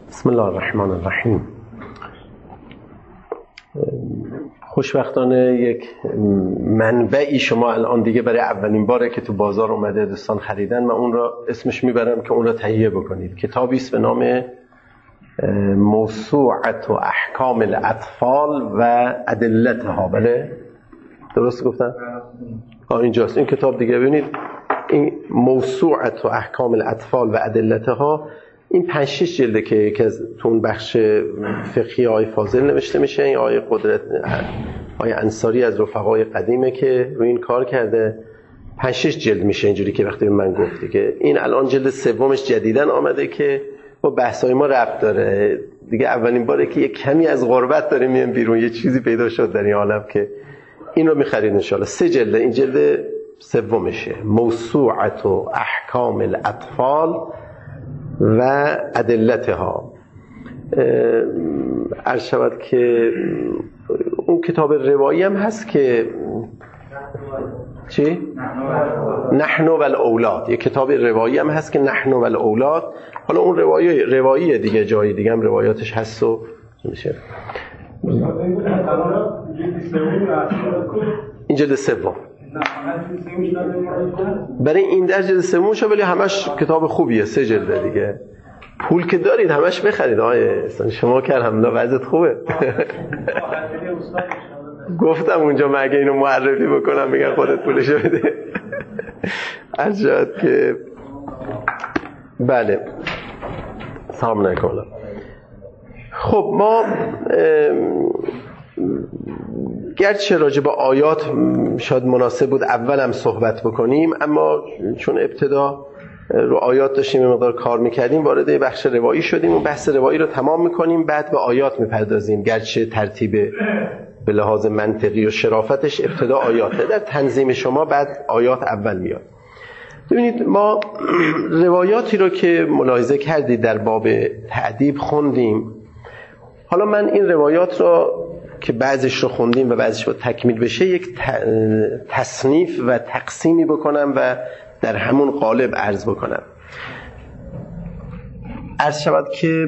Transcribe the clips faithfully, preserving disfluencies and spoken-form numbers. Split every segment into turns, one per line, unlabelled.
بسم الله الرحمن الرحیم. خوشبختانه یک منبعی شما الان دیگه برای اولین باره که تو بازار اومده دوستان خریدن، من اون را اسمش میبرم که اون را تهیه بکنید. کتابی است به نام موسوعة احکام الاطفال و ادلتها. بله درست گفتم؟ آه اینجاست این کتاب دیگه. ببینید این موسوعة احکام الاطفال و ادلتها، این پنج شش جلده که یکی از تو اون بخش فقهی آقای فاضل نوشته میشه. این آقای قدرت آقای انصاری از رفقای قدیمه که روی این کار کرده. پنج شش جلد میشه اینجوری که وقتی من گفتی که این الان جلد سومش جدیدن آمده که با بحثای ما ربط داره دیگه. اولین باره که یک کمی از غربت داریم میایم بیرون، یه چیزی پیدا شد در این عالم که این رو میخرید ان شاءالله. سه جلد، این جلد سومشه، موسوعة احکام الاطفال و ادلتها. عرض شود که اون کتاب روایی هم هست که چی؟ نحن و الاولاد، یک کتاب روایی هم هست که نحن و الاولاد. حالا اون روایی رواییه دیگه، جای دیگه هم روایاتش هست و میشه. این جلد سوم برای این در جلد سومش، ولی همش کتاب خوبیه، سه جلده دیگه. پول که دارید همش بخرید آقای شما که الحمدلله وضعیت خوبه. گفتم اونجا من اگه اینو معرفی بکنم میگن خودت پولشو بده. عجب که بله. سلام علیکم. خب ما گرچه راجع به آیات شاید مناسب بود اولم صحبت بکنیم، اما چون ابتدا رو آیات داشتیم مقدار کار میکردیم، وارد بخش روایی شدیم و بحث روایی رو تمام میکنیم، بعد به آیات میپردازیم. گرچه ترتیب به لحاظ منطقی و شرافتش ابتدا آیاته، در تنظیم شما بعد آیات اول میاد. ببینید ما روایاتی رو که ملاحظه کردید در باب تأدیب خوندیم. حالا من این روایات رو که بعضیش رو خوندیم و بعضیش رو تکمیل بشه یک تصنیف و تقسیمی بکنم و در همون قالب عرض بکنم. عرض شود که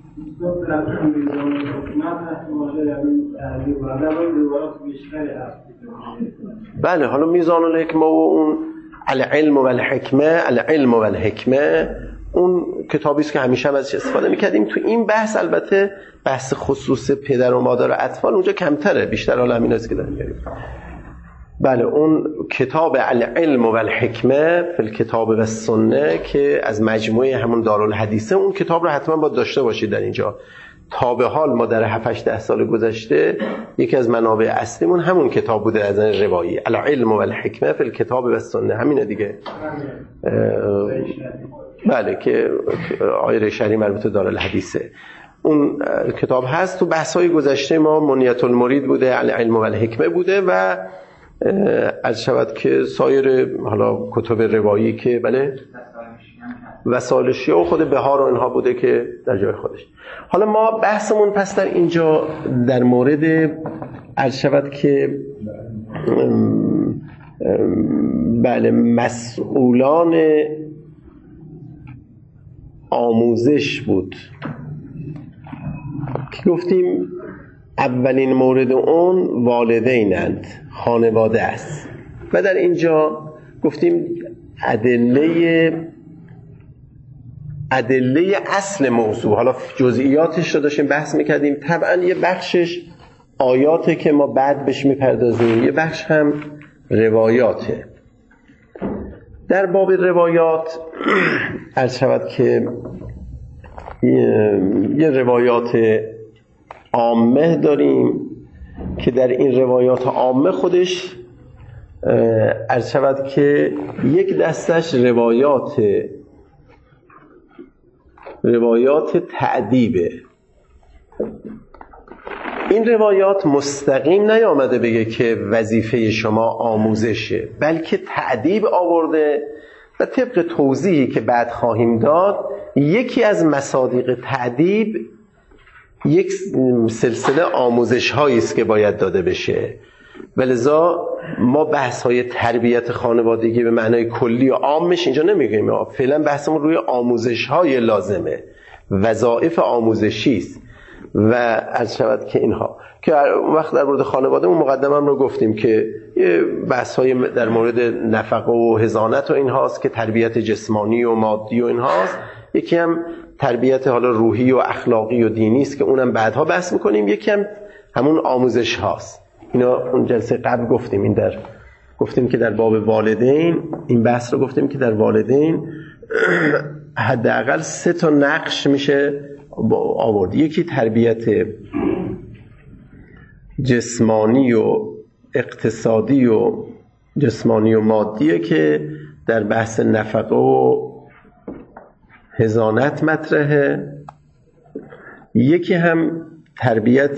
بله، حالا میزان الحکمه و اون العلم و الحکمه، العلم و الحکمه اون کتابی است که همیشه هم ازش استفاده میکردیم. تو این بحث البته بحث خصوص پدر و مادر و اطفال اونجا کمتره، بیشتر حالا همین است که داریم میگیم. بله اون کتاب العلم و الحکمه فی الکتاب و السنه که از مجموعه همون دارالحدیثه، اون کتاب رو حتما باید داشته باشید در اینجا. تا به حال ما در هفت هشت سال گذشته یکی از منابع اصلیمون همون کتاب بوده از این روایی، العلم و الحکمه فی الکتاب و السنه، همینه دیگه. بله که آیه ریشری مربوط دارالحدیثه. اون کتاب هست. تو بحث‌های گذشته ما منیت المرید بوده، العلم و الحکمه بوده و عرض شود که سایر حالا کتب روایی که بله وسائل شیعه و خود بهار و اینها بوده که در جای خودش. حالا ما بحثمون پس در اینجا در مورد عرض شود که بله مسئولان آموزش بود که گفتیم اولین مورد اون والدینند، خانواده است. و در اینجا گفتیم ادله ادله اصل موضوع، حالا جزئیاتش رو داشتیم بحث میکردیم. طبعا یه بخشش آیاته که ما بعد بهش میپردازیم، یه بخش هم روایاته. در باب روایات عرض شود که یه روایات عامه داریم که در این روایات عامه خودش عرض شود که یک دستش روایات روایات تأدیبه. این روایات مستقیم نیامده بگه که وظیفه شما آموزشه، بلکه تأدیب آورده و طبق توضیحی که بعد خواهیم داد یکی از مصادیق تأدیب یک سلسله آموزش هایی است که باید داده بشه. ولذا ما بحث های تربیت خانوادگی به معنای کلی و عامش اینجا نمیگیم، فعلا بحثمون روی آموزش های لازمه وظایف آموزشی است و عرض شود که اینها که وقت در مورد خانواده اون مقدمم رو گفتیم که بحث‌های در مورد نفقه و حضانت و اینهاست که تربیت جسمانی و مادی و اینهاست، یکی هم تربیت حالا روحی و اخلاقی و دینی است که اونم بعدها بحث می‌کنیم، یکی هم همون آموزش هاست. اینا اون جلسه قبل گفتیم، این در گفتیم که در باب والدین این بحث رو گفتیم که در والدین حداقل سه تا نقش میشه آورد. یکی تربیت جسمانی و اقتصادی و جسمانی و مادیه که در بحث نفقه و حضانت مطرحه. یکی هم تربیت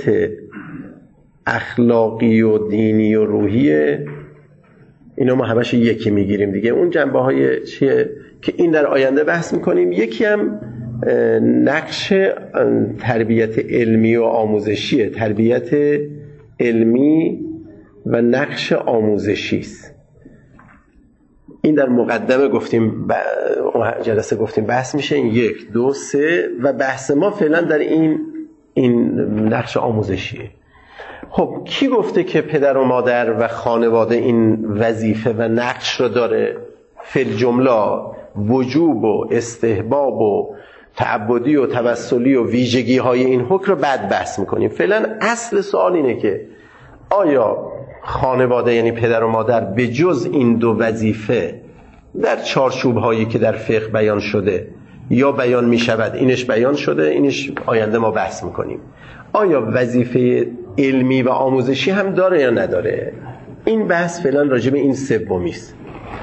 اخلاقی و دینی و روحیه. اینا ما همش یکی میگیریم دیگه. اون جنبه های چیه که این در آینده بحث میکنیم. یکی هم نقش تربیت علمی و آموزشیه، تربیت علمی و نقش آموزشی است. این در مقدمه گفتیم، جلسه گفتیم بحث میشه این یک دو سه و بحث ما فعلا در این این نقش آموزشیه. خب کی گفته که پدر و مادر و خانواده این وظیفه و نقش رو داره؟ فی جمله وجوب و استحباب و تعبدی و توسلی و ویژگی های این حکم رو بعد بحث میکنیم. فعلا اصل سوال اینه که آیا خانواده یعنی پدر و مادر به جز این دو وظیفه در چارچوب هایی که در فقه بیان شده یا بیان میشود، اینش بیان شده، اینش آینده ما بحث میکنیم، آیا وظیفه علمی و آموزشی هم داره یا نداره؟ این بحث فعلا راجع به این سومی است،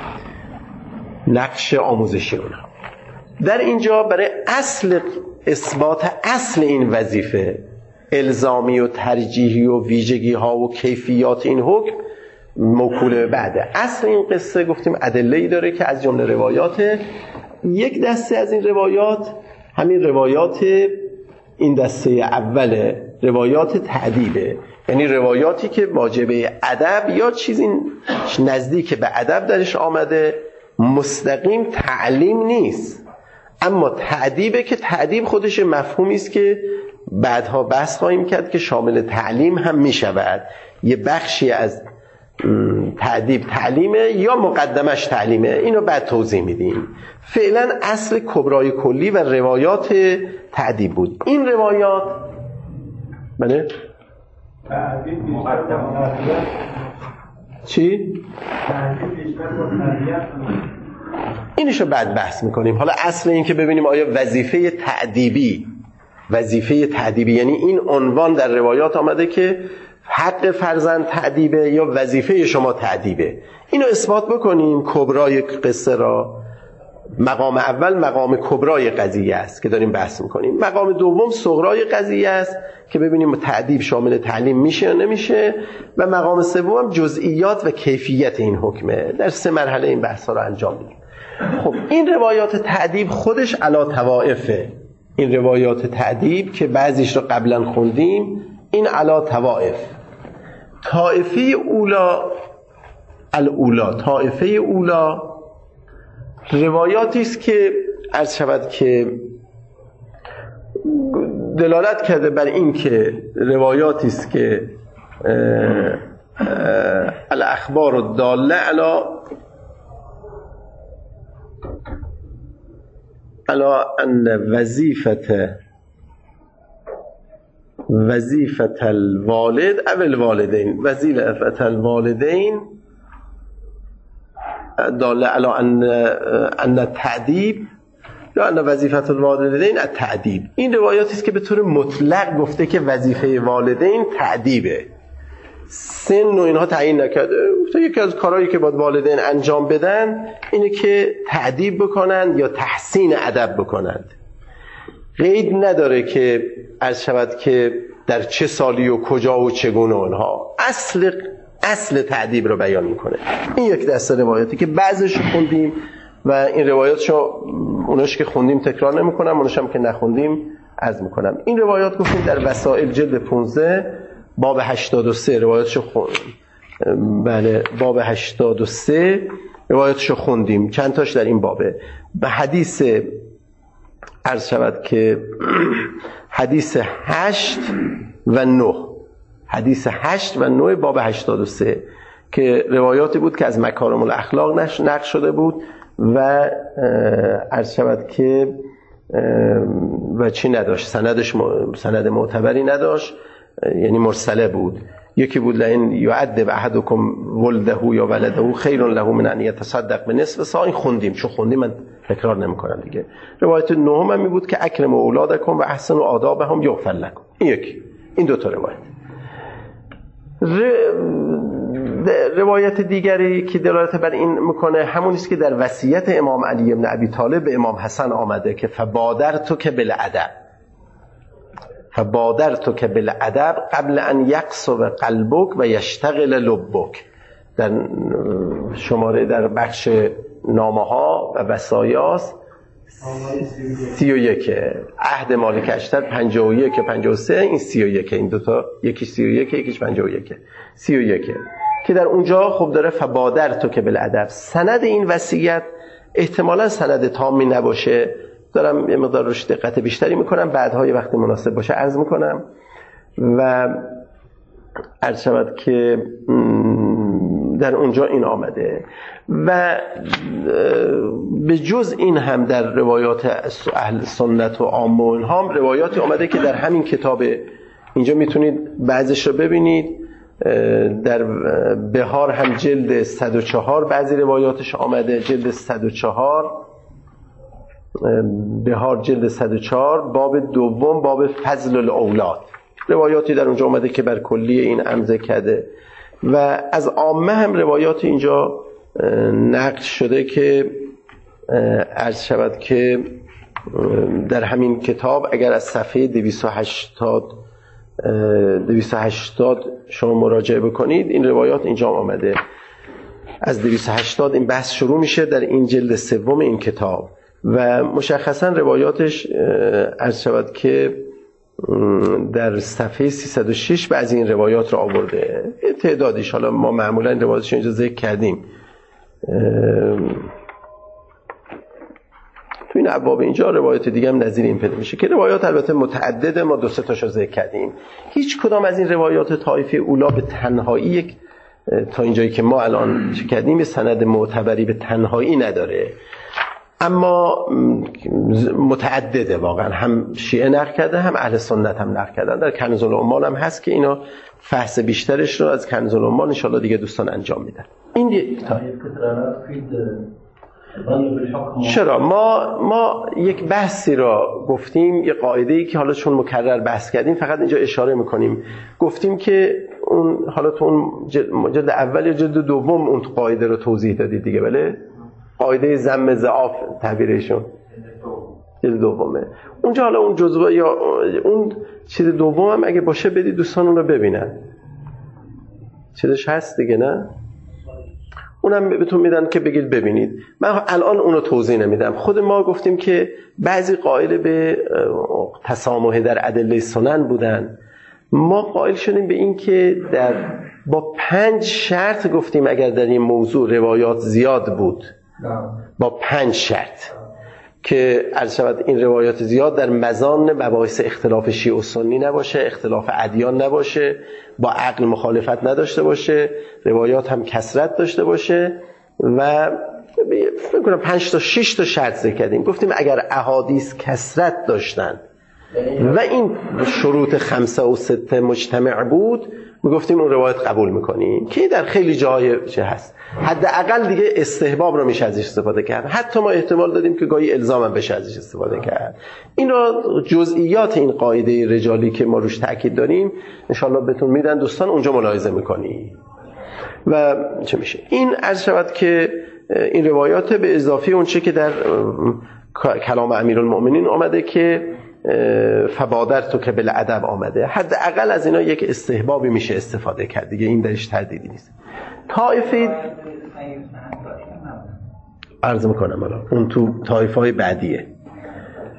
نقش آموزشی اونها. در اینجا برای اصل اثبات اصل این وظیفه الزامی و ترجیحی و ویژگی ها و کیفیات این حکم موکول بعده. اصل این قصه گفتیم ادله‌ای داره که از جمله روایات، یک دسته از این روایات همین روایات این دسته اول روایات تعدیبه، یعنی روایاتی که واجبه ادب یا چیزی نزدیک به ادب درش آمده، مستقیم تعلیم نیست، اما تعدیبه که تعدیب خودش مفهومی است که بعدها بحث خواهیم کرد که شامل تعلیم هم می شود. یه بخشی از تعدیب تعلیمه یا مقدمش تعلیمه، اینو بعد توضیح میدیم. فعلا اصل کبرای کلی و روایات تعدیب بود. این روایات بله
تعدیب مقدمه
چی؟
تعدیب بیشتر با تربیت
اینشو بعد بحث میکنیم. حالا اصل این که ببینیم آیا وظیفه تعدیبی وظیفه تعدیبی یعنی این عنوان در روایات آمده که حق فرزند تعدیبه یا وظیفه شما تعدیبه، اینو اثبات بکنیم. کبرای قصه را مقام اول مقام کبرای قضیه است که داریم بحث میکنیم، مقام دوم صغرای قضیه است که ببینیم تعدیب شامل تعلیم میشه یا نمیشه، و مقام سوم جزئیات و کیفیت این حکمه. در سه مرحله این بحث ها رو انجام میدیم. خب این روایات تعدیب خودش علا طوائفه. این روایات تعدیب که بعضیش رو قبلا خوندیم، این علا طوائف. طائفه اولا الاولا طائفه اولا روایاتی است که عرض شود که دلالت کرده بر این که روایاتی است که الاخبار الداله علی علی ان وظیفه وظیفه الوالد او الوالدین وظیفه الوالدین داله علی ان ان التعدیب یا ان وظیفه الوالدین التعدیب. این روایاتی است که به طور مطلق گفته که وظیفه والدین تعدیبه. سن و اینها تعیین نکرده، گفته یکی از کارهایی که باید والدین انجام بدن اینه که تعدیب بکنند یا تحسین ادب بکنند. قید نداره که عرض شود که در چه سالی و کجا و چگونه اونها. اصل اصل تعدیب رو بیان میکنه. این یک دسته روایاتی که بعضیش خوندیم و این روایاتشو اوناش که خوندیم تکرار نمیکنم، اوناش هم که نخوندیم عرض میکنم. این روایات گفتیم در وسائل جلد پانزده باب هشتاد و سه روایاتشو خوندیم. بله باب هشتاد و سه روایاتشو خوندیم، چند تاش در این بابه. به حدیث عرض شود که حدیث هشت و نه، حدیث هشت و نه باب هشتاد و سه که روایاتی بود که از مکارم الاخلاق نقل شده بود و عرض شود که و چی نداشت، سندش سند معتبری نداشت، یعنی مرسله بود. یکی بود لئن یعذب احدکم ولده یا ولده خیر له من ان یتصدق بنصف ساع. این خوندیم، چون خوندیم من تکرار نمی‌کنم دیگه. روایت نهم هم بود که اکرموا اولادکم و احسنوا آدابهم یغفر لکم. این یکی، این دو تا روایت. روایت دیگری که دلالت بر این میکنه همون است که در وصیت امام علی بن ابی طالب به امام حسن آمده که فبادرتک بالادب، فبادرتک بالادب قبل ان یقصر قلبک و یشتغل لبک. در شماره در بخش نامه‌ها و وصایاست سی و یک، عهد مالک اشتر پنجاه و یک پنجاه و سه، این سی و یک، این دوتا یکی سی و یک یکیش پنجاه و یک، سی و یک که در اونجا خب داره فبادرتک بالادب. سند این وصیت احتمالا سند تامی نباشه، دارم یه مقدار روش دقت بیشتری میکنم، بعدها یه وقتی مناسب باشه عرض میکنم. و عرض شود که در اونجا این آمده و به جز این هم در روایات اهل سنت و عامه و اینها هم روایاتی آمده که در همین کتاب اینجا میتونید بعضیش رو ببینید. در بهار هم جلد صد و چهار بعضی روایاتش آمده، جلد صد و چهار بهار جلد صد و چهار باب دوم باب فضل الاولاد، روایاتی در اونجا آمده که بر کلی این امضا کرده. و از عامه هم روایات اینجا نقل شده که عرض شود که در همین کتاب اگر از صفحه دویست و هشتاد دویست و هشتاد شما مراجعه بکنید این روایات اینجا آمده. از دویست و هشتاد این بحث شروع میشه در این جلد سوم این کتاب و مشخصا روایاتش عرض شود که در صفحه سیصد و شش بعضی این روایات رو آورده، تعدادیش حالا ما معمولا این روایاتش اینجا ذکر کردیم. تو این ابواب اینجا روایت دیگه هم نظیر این پیدا میشه که روایات البته متعدده، ما دو سه تاشو ذکر کردیم. هیچ کدام از این روایات طایفه اولا به تنهایی یک تا اینجایی که ما الان چه کردیم یه سند معتبری به تنهایی نداره، اما متعدده واقعا، هم شیعه نقل کرده هم اهل سنت هم نقل کردن. در کنز العمال هم هست که اینا فحص بیشترش رو از کنز العمال ان شاءالله دیگه دوستان انجام میدن. این یک تا چرا ما ما یک بحثی را گفتیم، یه قاعده‌ای که حالا چون مکرر بحث کردیم فقط اینجا اشاره میکنیم. گفتیم که اون حالا تو اون جلد اول یا جلد دوم اون قاعده رو توضیح دادید دیگه، بله؟ قاعده ضم ضعاف تعبیرشون جلد دومه. اونجا حالا اون جزوه یا اون چیز دوم هم اگه باشه بدید دوستان اون رو ببینن، چیزش هست دیگه نه؟ اونم بهتون میدن که بگید ببینید. من الان اونو توضیح نمیدم. خود ما گفتیم که بعضی قائل به تسامح در ادله سنن بودن، ما قائل شدیم به این که در با پنج شرط گفتیم اگر در این موضوع روایات زیاد بود، با پنج شرط که عرض شود این روایات زیاد در مزان مباحث اختلاف شیعه و سنی نباشه، اختلاف ادیان نباشه، با عقل مخالفت نداشته باشه، روایات هم کثرت داشته باشه و فکر کنم پنج تا شش تا شرط ذکر کردیم. گفتیم اگر احادیث کثرت داشتن و این شروط خمسه و سته مجتمع بود میگفتیم اون روایت قبول میکنیم، که در خیلی جاهای چه هست حداقل دیگه استحباب رو میشه ازش استفاده کرد. حتی ما احتمال دادیم که گاهی الزام هم بشه ازش استفاده کرد. این رو جزئیات این قاعده رجالی که ما روش تاکید داریم انشالله بهتون میدن دوستان، اونجا ملاحظه میکنی و چه میشه. این عرض شود که این روایات به اضافه اون چه که در کلام امیرالمؤمنین آمده که فبادرتک بالادب آمده، حداقل از اینا یک استحبابی میشه استفاده کرد دیگه، این درش تردیدی نیست. طایفه عرض میکنم حالا اون تو طایفه های بعدیه.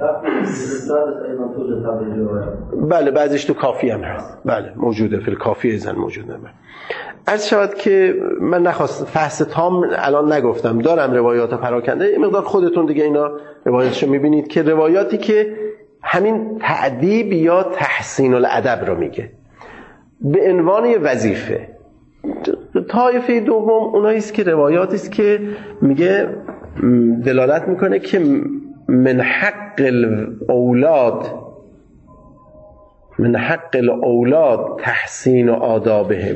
بله بعضیش تو کافی هم هست، بله موجوده، فی الکافی زن موجوده. عرض شود که من نخواست فحص تام الان نگفتم، دارم روایات پراکنده، این مقدار خودتون دیگه اینا روایاتشو میبینید که روایاتی که همین تعدیب یا تحسین الادب رو میگه به عنوان وظیفه. طایفه دوم اونایی است که روایاتی است که میگه دلالت میکنه که من حق الاولاد من حق الاولاد تحسین و آدابهم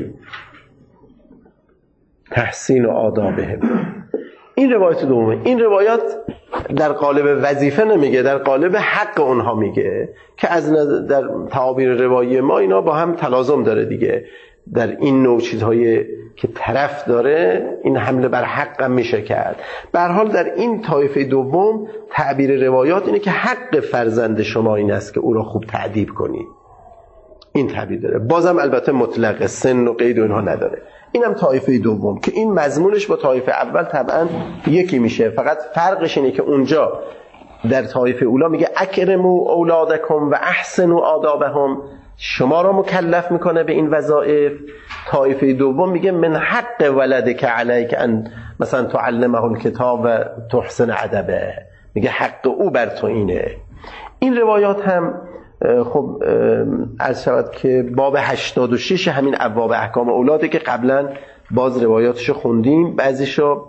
تحسین و آدابهم. این روایت دومه. این روایات در قالب وظیفه نمیگه، در قالب حق اونها میگه که از در تعابیر روایی ما اینا با هم تلازم داره دیگه. در این نوع چیزهای که طرف داره این حمله بر حق هم میشه کرد. به هر حال در این طایفه دوم تعبیر روایات اینه که حق فرزند شما این است که او را خوب تعدیب کنی. این تعبیر داره. بازم البته مطلق سن و قید و اینها نداره. اینم طایفه دوم که این مضمونش با طایفه اول طبعا یکی میشه، فقط فرقش اینه که اونجا در طایفه اولا میگه اکرموا اولادکم و احسنوا آدابهم، شما را مکلف میکنه به این وظایف. طایفه دوم میگه من حق ولدک علیک ان مثلا تعلمه الکتاب و تحسن ادبه، میگه حق او بر تو اینه. این روایات هم خب عرض شود که باب هشتاد و شش همین ابواب احکام اولاده که قبلا باز روایاتشو خوندیم بعضیشو،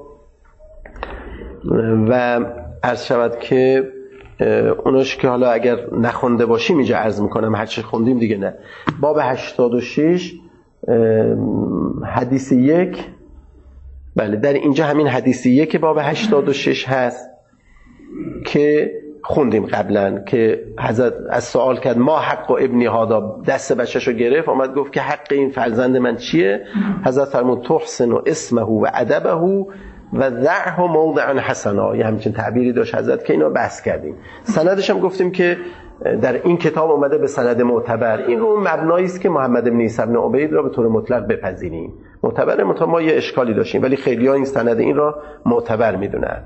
و عرض شود که اوناش که حالا اگر نخونده باشیم اینجا عرض میکنم، هرچی خوندیم دیگه نه. باب هشتاد و شش حدیث یک، بله در اینجا همین حدیث یک باب هشتاد و شش هست که خوندیم قبلا که حضرت از سوال کرد ما حق و ابنی هادا، دست بچه‌شو گرفت آمد گفت که حق این فرزند من چیه؟ حضرت فرمود تحسن و اسمه و ادبه و ذعه موضع حسنا، یه همچین تعبیری داشت حضرت که اینا بحث کردیم. سندش هم گفتیم که در این کتاب اومده به سند معتبر. این رو مبنایی است که محمد بن عیسی بن عبید را به طور مطلق بپذیریم. معتبره، مطلق ما یه اشکالی داشتیم ولی خیلی‌ها این سند این را معتبر میدونن.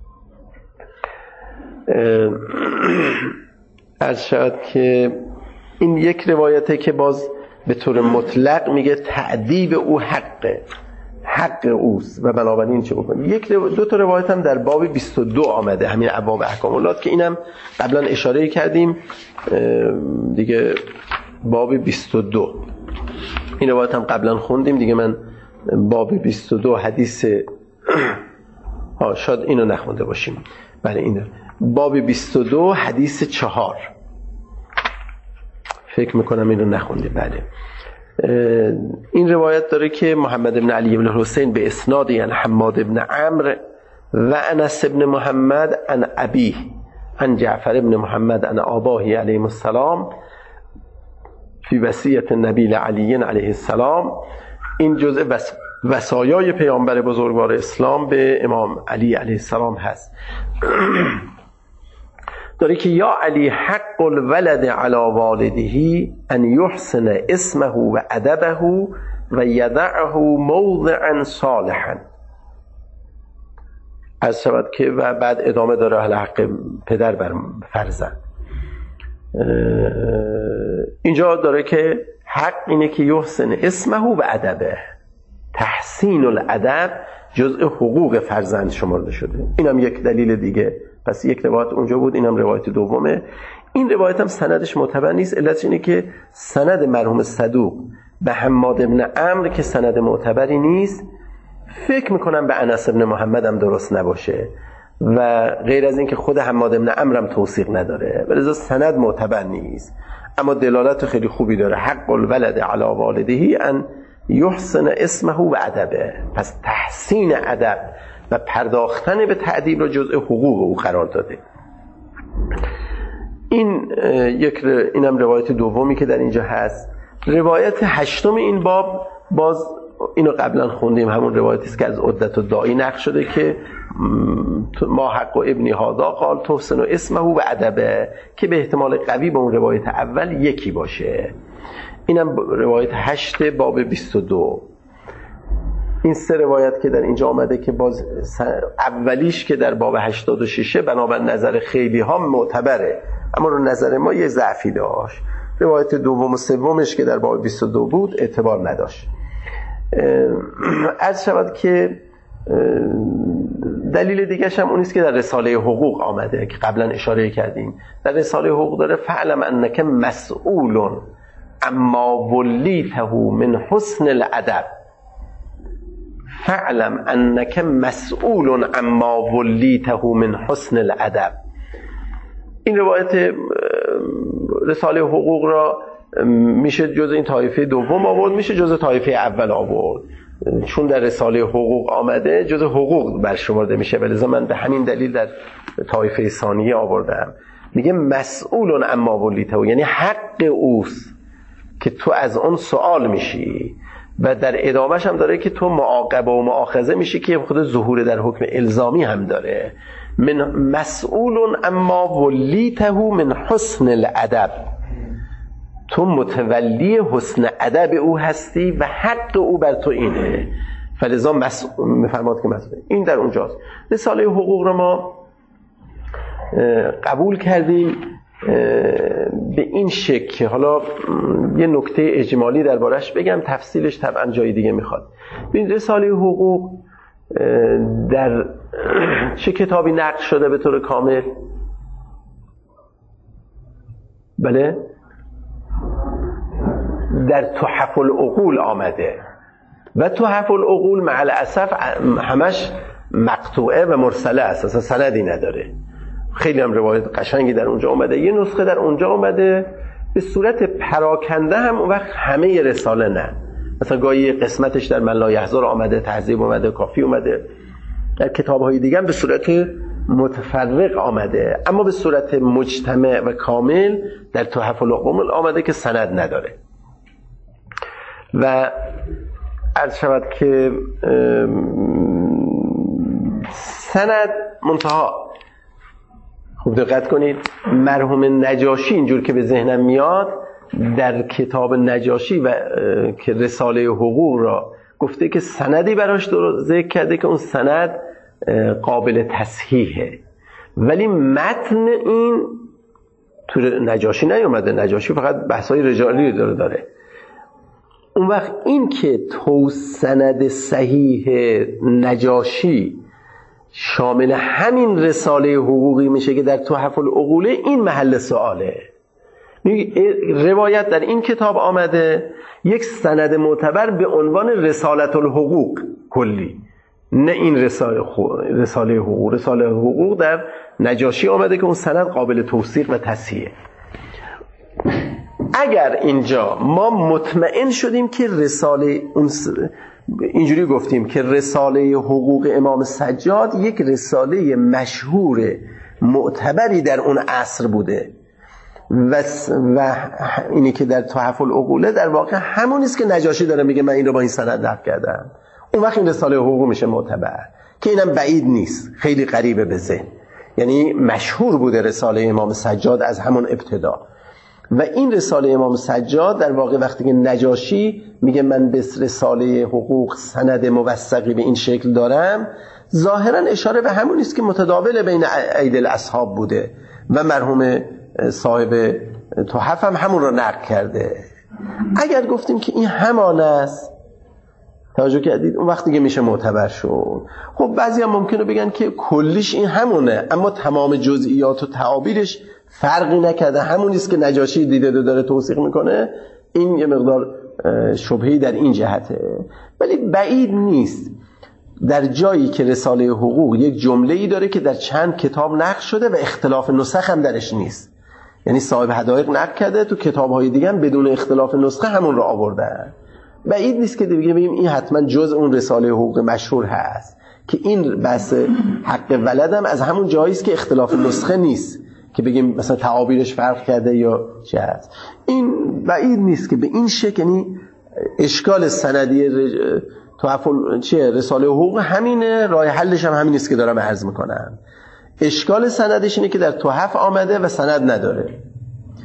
عرض شد که این یک روایته که باز به طور مطلق میگه تعدیب او حقه، حق اوست و بنابراین چه بکنی. یک دو تا روایت هم در باب بیست و دو آمده، همین ابواب احکام اولاد که اینم قبلا اشاره کردیم دیگه. باب بیست و دو این روایت هم قبلا خوندیم دیگه. من باب بیست و دو حدیث ها شاید اینو نخونده باشیم. بله اینو باب بیست و دو حدیث چهار فکر میکنم اینو نخوندیم. بله این روایت داره که محمد بن علی بن حسین به اسناد یعنی حماد بن عمرو و انس بن محمد عن ابیه عن جعفر بن محمد عن آباهی علیه السلام فی وصیت نبی علی علیه السلام. این جزء وس... وصایای پیامبر بزرگوار اسلام به امام علی علیه السلام هست. داره که یا علی حق الولد علی والده ان یحسن اسمه و ادبه و یدعه موضعا صالحا. از شود که و بعد ادامه داره اهل حق پدر بر فرزند. اینجا داره که حق اینه که یحسن اسمه و ادبه، تحسین الادب جزء حقوق فرزند شمرده شده. اینم یک دلیل دیگه. پس یک روایت اونجا بود، اینم روایت دومه. این روایت هم سندش معتبر نیست. علتش اینه که سند مرحوم صدوق به حماد بن عمرو که سند معتبری نیست، فکر میکنم به انس بن محمد هم درست نباشه و غیر از این که خود حماد بن عمرو هم توثیق نداره، ولی سند معتبر نیست. اما دلالت خیلی خوبی داره. حق الولد علی والده ان یحسن اسمه و ادبه. پس تحسین ادب و پرداختن به تعدیب را جزء حقوق او قرار داده. این یک اینم روایت دومی که در اینجا هست. روایت هشتم این باب باز اینو قبلا خوندیم، همون روایتی است که از عدت و داعی نقل شده که ما حق و ابنی هادا قال تحسن و اسمه و ادبه، که به احتمال قوی با اون روایت اول یکی باشه. اینم روایت هشت باب بیست و دو. این سه روایت که در اینجا آمده که باز اولیش که در باب هشتاد و شش بنابر نظر خیلی ها معتبره، اما رو نظر ما یه ضعفی داشت. روایت دوم و سومش که در باب بیست و دو بود اعتبار نداشت. عرض شود که دلیل دیگه‌ش هم اونیست که در رساله حقوق آمده که قبلا اشاره کردیم. در رساله حقوق داره فعلم انک مسئول اما ولیته من حسن الادب، فعلم انک مسئول اما ولیته من حسن الادب. این روایت رساله حقوق را میشه جز این طایفه دوم آورد، میشه جز طایفه اول آورد، چون در رساله حقوق آمده جز حقوق برشمرده میشه، ولذا من به همین دلیل در طایفه ثانیه آوردم. میگه مسئول اما ولیته، یعنی حق اوست که تو از اون سوال میشی، و در ادامهش هم داره که تو معاقبه و مؤاخذه میشی که خود ظهور در حکم الزامی هم داره. من مسئول اما ولیته من حسن الادب، تو متولی حسن ادب او هستی و حق او بر تو اینه، فلذا مسئول میفرماد که مسئول. این در اونجاست. رساله حقوق رو ما قبول کردیم به این شکل که حالا یه نکته اجمالی دربارش بگم، تفصیلش طبعا جای دیگه میخواد. ببین رساله حقوق در چه کتابی نقل شده به طور کامل؟ بله، در تحف العقول آمده، و تحف العقول مع الاسف همش مقطوعه و مرسله است، اصلا سندی نداره. خیلی هم روایت قشنگی در اونجا اومده. یه نسخه در اونجا اومده به صورت پراکنده، هم اون وقت همه رساله نه، مثلا گاهی قسمتش در من لا یحضر آمده، تهذیب اومده، کافی اومده، در کتاب‌های دیگه هم به صورت متفرق آمده، اما به صورت مجتمع و کامل در تحف العقول آمده که سند نداره. و عرض شود که سند منتها، خوب دقت کنید، مرحوم نجاشی اینجور که به ذهنم میاد در کتاب نجاشی و که رساله حقوق را گفته که سندی براش درست ذکر کرده که اون سند قابل تصحیحه، ولی متن این تو نجاشی نیومده. نجاشی فقط بحثای رجالی داره داره اون وقت این که تو سند صحیح نجاشی شامل همین رساله حقوقی میشه که در تحف العقول، این محل سواله. روایت در این کتاب آمده یک سند معتبر به عنوان رسالت الحقوق کلی، نه این رساله رساله حقوق. رساله حقوق در نجاشی آمده که اون سند قابل توثیق و تصحیحه. اگر اینجا ما مطمئن شدیم که رساله اون اینجوری گفتیم که رساله حقوق امام سجاد یک رساله مشهور معتبری در اون عصر بوده و, و اینی که در تحف العقوله در واقع همونیست که نجاشی داره میگه من این رو با این سند نقل کردم، اون وقت این رساله حقوق میشه معتبر، که اینم بعید نیست، خیلی قریبه به ذهن. یعنی مشهور بوده رساله امام سجاد از همون ابتدا، و این رساله امام سجاد در واقع وقتی که نجاشی میگه من به رساله حقوق سند موثقی به این شکل دارم، ظاهرا اشاره به همون است که متداول بین ایدی الاصحاب بوده و مرحوم صاحب تحف هم همون رو نقل کرده. اگر گفتیم که این همان است، توجه کردید، اون وقتی که میشه معتبر شد. خب بعضی هم ممکنه بگن که کلیش این همونه، اما تمام جزئیات و تعابیرش فرقی نکرده، همونی است که نجاشی دیده داره توثیق میکنه. این یه مقدار شبهه‌ای در این جهته، ولی بعید نیست در جایی که رساله حقوق یک جمله‌ای داره که در چند کتاب نقل شده و اختلاف نسخ هم درش نیست، یعنی صاحب حدایق نقل کرده، تو کتاب‌های دیگه هم بدون اختلاف نسخه همون رو آوردن. بعید نیست که دیگه بگیم این حتما جز اون رساله حقوق مشهور هست، که این بحث حق ولدم از همون جایی است که اختلاف نسخه نیست که بگیم مثلا تعابیرش فرق کرده یا چه هست. این بعید نیست که به این شکل، یعنی اشکال سندی تحف چیه رساله حقوق همینه، راه حلش هم همین است که دارم عرض میکنم. اشکال سندش اینه که در تحف آمده و سند نداره.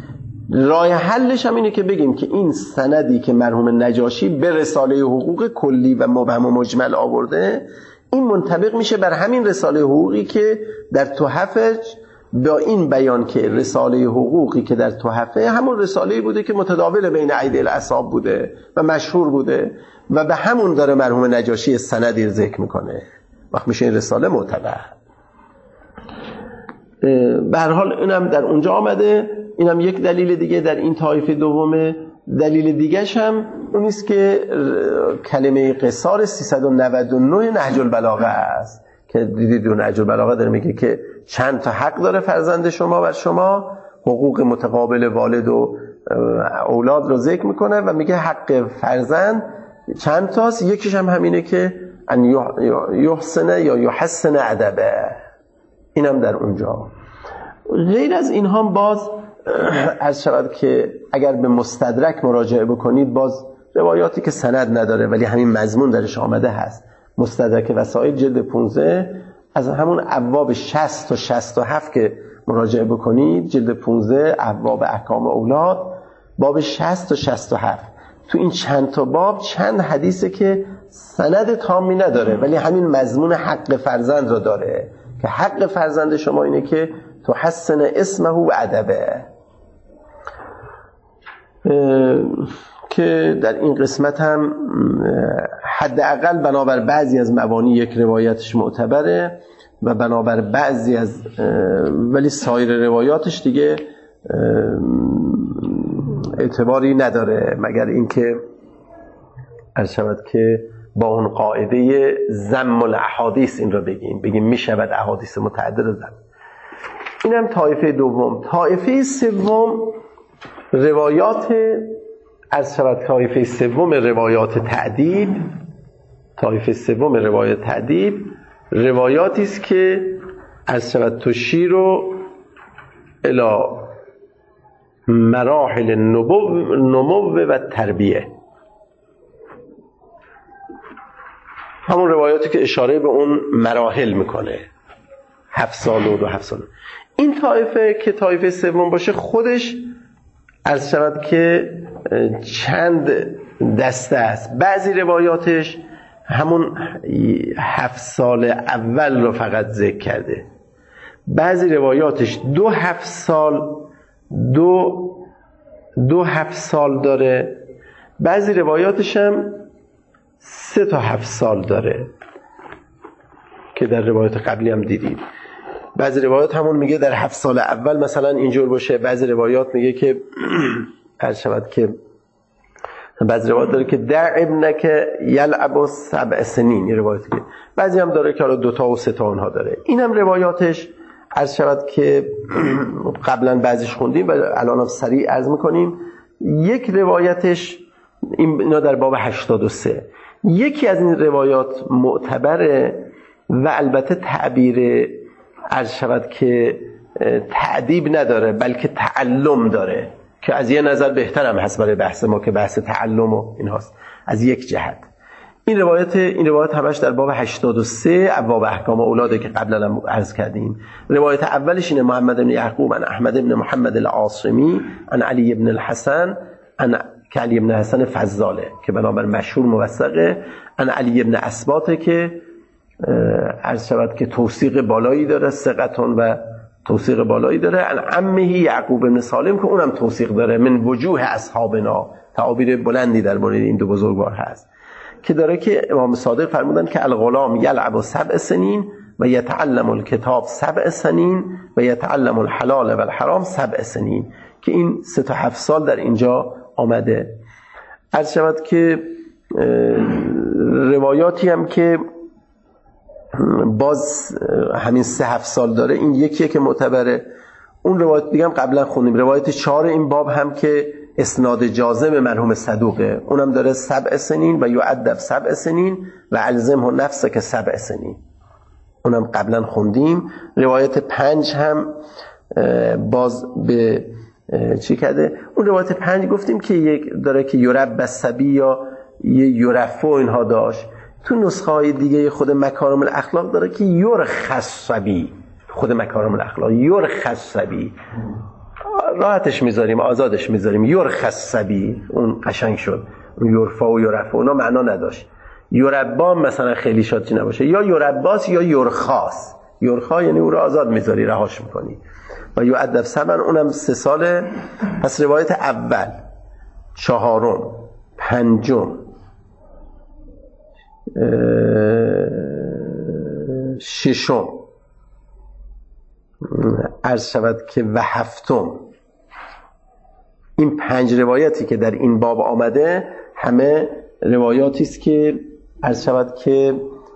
راه حلش هم اینه که بگیم که این سندی که مرحوم نجاشی به رساله حقوق کلی و مبهم و مجمل آورده، این منطبق میشه بر همین رساله حقوقی که در تحفش، با این بیان که رساله حقوقی که در تحفه همون رساله‌ای بوده که متداول بین ایدی الاصحاب بوده و مشهور بوده و به همون داره مرحوم نجاشی سندی رو ذکر میکنه، وقت میشه این رساله معتبر. به هر حال اینم در اونجا آمده، اینم یک دلیل دیگه در این طایفه دومه. دلیل دیگه‌ش هم اون است که کلمه قصار سیصد و نود و نه نهج البلاغه است که دیدید دو نهج البلاغه داره میگه که چند تا حق داره فرزند شما بر شما، حقوق متقابل والد و اولاد رو ذکر میکنه و میگه حق فرزند چند تاست، یکیش هم همینه که ان یحسن یا یحسن ادبه، اینم در اونجا. غیر از اینها باز عرض شود که اگر به مستدرک مراجعه بکنید، باز روایاتی که سند نداره ولی همین مضمون درش آمده هست. مستدرک وسائل جلد پانزده از همون ابواب شصت تا شصت و هفت که مراجعه بکنید، جلد پانزده ابواب احکام اولاد، باب شصت تا شصت و هفت، تو این چند تا باب چند حدیثه که سند تامی نداره ولی همین مضمون حق فرزند رو داره که حق فرزند شما اینه که تحسن اسمه و ادبه، که در این قسمت هم حداقل بنابر بعضی از مبانی یک روایتش معتبره و بنابر بعضی از ولی سایر روایاتش دیگه اعتباری نداره، مگر اینکه عرض شود که با اون قاعده ذم الاحادیث این رو بگیم بگیم میشود احادیث متعدد رو ذم. اینم طایفه دوم. طایفه سوم روایات از شود طایفه سوم روایات تعدیب. طایفه سوم روایات تعدیب روایاتی است که از شود تشیر و الی مراحل نمو و تربیه، همون روایاتی که اشاره به اون مراحل میکنه، هفت سال و دو هفت سال. این طایفه که طایفه سوم باشه خودش عرض شود که چند دسته است. بعضی روایاتش همون هفت سال اول رو فقط ذکر کرده، بعضی روایاتش دو هفت سال دو دو هفت سال داره، بعضی روایاتش هم سه تا هفت سال داره که در روایات قبلی هم دیدید. بعضی روایات همون میگه در هفت سال اول مثلا اینجور باشه، بعضی روایات میگه که عرض شود که بعضی روایات داره که در ابنک یلعب سبع سنین، این روایتی که بعضی هم داره که دو تا و سه تا اونها داره. این هم روایاتش عرض شود که قبلا بعضیش خوندیم و الان هم سریع عرض میکنیم. یک روایتش اینا در باب هشتاد و سه، یکی از این روایات معتبره و البته تعبیر عرض شود که تعدیب نداره بلکه تعلم داره که از یه نظر بهتر هم هست برای بحث ما که بحث تعلم و این هاست از یک جهت. این روایت این روایت همش در باب هشتاد و سه ابواب احکام اولاده که قبلا هم عرض کردیم. روایت اولش اینه محمد بن یعقوب عن احمد بن محمد العاصمی عن علی بن الحسن عن علی بن حسن فضاله که بنابر مشهور موثقه، عن علی بن اسباطه که عرض شود که توثیق بالایی داره، ثقتون و توثیق بالایی داره، عن عمه یعقوب بن سالم که اونم توثیق داره، من وجوه اصحابنا، تعابیر بلندی در مورد این دو بزرگوار هست که داره که امام صادق فرمودن که الغلام یلعب سبع سنین و یتعلم الکتاب سبع سنین و یتعلم الحلال و الحرام سبع سنین، که این سه تا هفت سال در اینجا آمده. عرض شود که روایاتی هم که باز همین سه هفت سال داره، این یکیه که معتبره. اون روایت دیگه هم قبلا خوندیم، روایت چهار این باب هم که اسناد جازم مرحوم صدوقه، اونم داره سبع سنین و یعدب سبع سنین و الزمه نفسه که سبع سنین، اونم قبلا خوندیم. روایت پنج هم باز به چی کرده؟ اون روایت پنج گفتیم که یک داره که یرب الصبی یا یرفو اینها داشت. تو نسخه های دیگه خود مکارم الاخلاق داره که یرخص صبی، خود مکارم الاخلاق یرخص صبی. راحتش میذاریم، آزادش میذاریم. یرخص صبی، اون قشنگ شد. اون یرفا و یرفا اونا معنا نداشت. یربا مثلا خیلی شادی نباشه، یا یرباس یا یرخاس. یرخا یعنی او رو آزاد میذاری، رهاش میکنی. و یعدب سبن، اونم سه ساله. پس روایت اول، چهارم، پنجم، ششم، عرض شود که و هفتم، این پنج روایتی که در این باب آمده همه روایاتی است که عرض شود که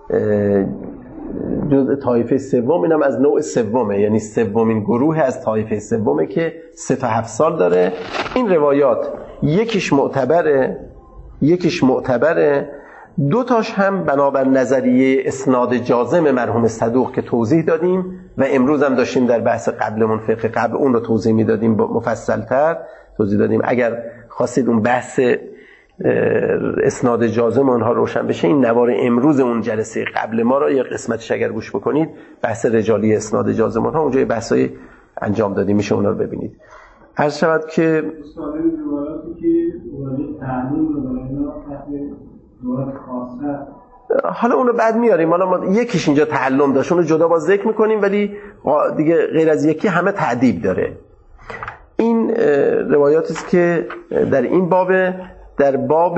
جزء طایفه سوم، اینم از نوع سومه، یعنی سومین گروه از طایفه سومه که سه تا هفت سال داره. این روایات یکیش معتبره، یکیش معتبره، دو تاش هم بنابر نظریه اسناد جازم مرحوم صدوق که توضیح دادیم و امروز هم داشتیم در بحث قبلمون فقه قبل اون رو توضیح میدادیم مفصل‌تر توضیح دادیم. اگر خواستید اون بحث اسناد جازم اونها روشن بشه، این نوار امروز اون جلسه قبل ما رو یه قسمتش اگر گوش بکنید، بحث رجالی اسناد جازم اونها اونجا بحثای انجام دادیم، میشه اونها رو ببینید. عرض شود که
سوال روایاتی که وارد تعلیم رو دارن روایت خاصه،
حالا اونو بعد میاریم. حالا ما یکیش اینجا تعلم داشت، اونو جدا باز ذکر میکنیم، ولی دیگه غیر از یکی همه تعدیب داره. این روایاتی است که در این باب، در باب